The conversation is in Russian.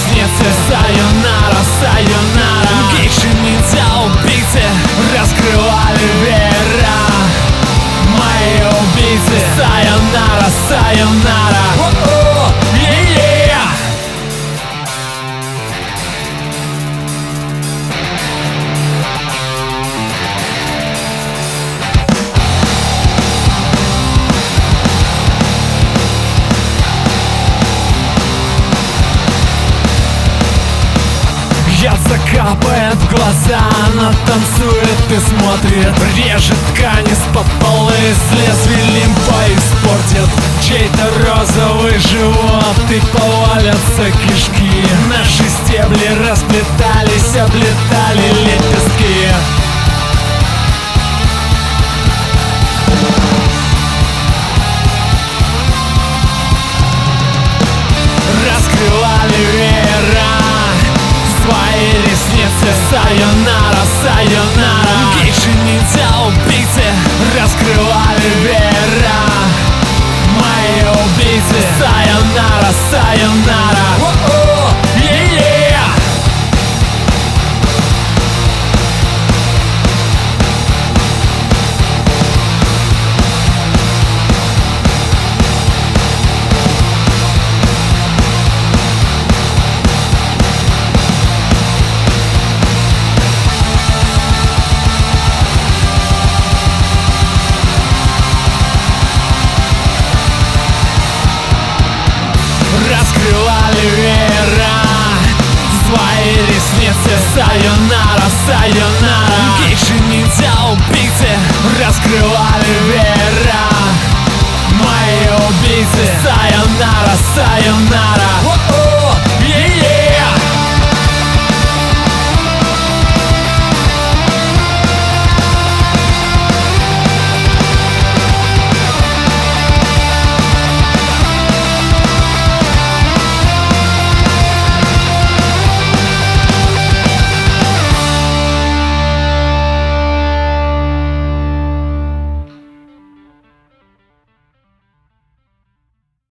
ресницы. Сайонара, сайонара. Гейши, ниндзя, убийцы раскрывали веера. Мои убийцы. Сайонара, сайонара. Яд закапает в глаза, она танцует и смотрит. Режет ткани с-под полы, с лезвий лимфа испортит чей-то розовый живот, и повалятся кишки. Наши стебли расплетались, облетали лепестки. Раскрывали веера свои ресницы. Сайонара, сайонара. Гейши, ниндзя, убийцы раскрывали веера. Мои убийцы. Сайонара, сайонара. Раскрывали веера свои ресницы. Сайонара, сайонара. Гейши, ниндзя, убийцы раскрывали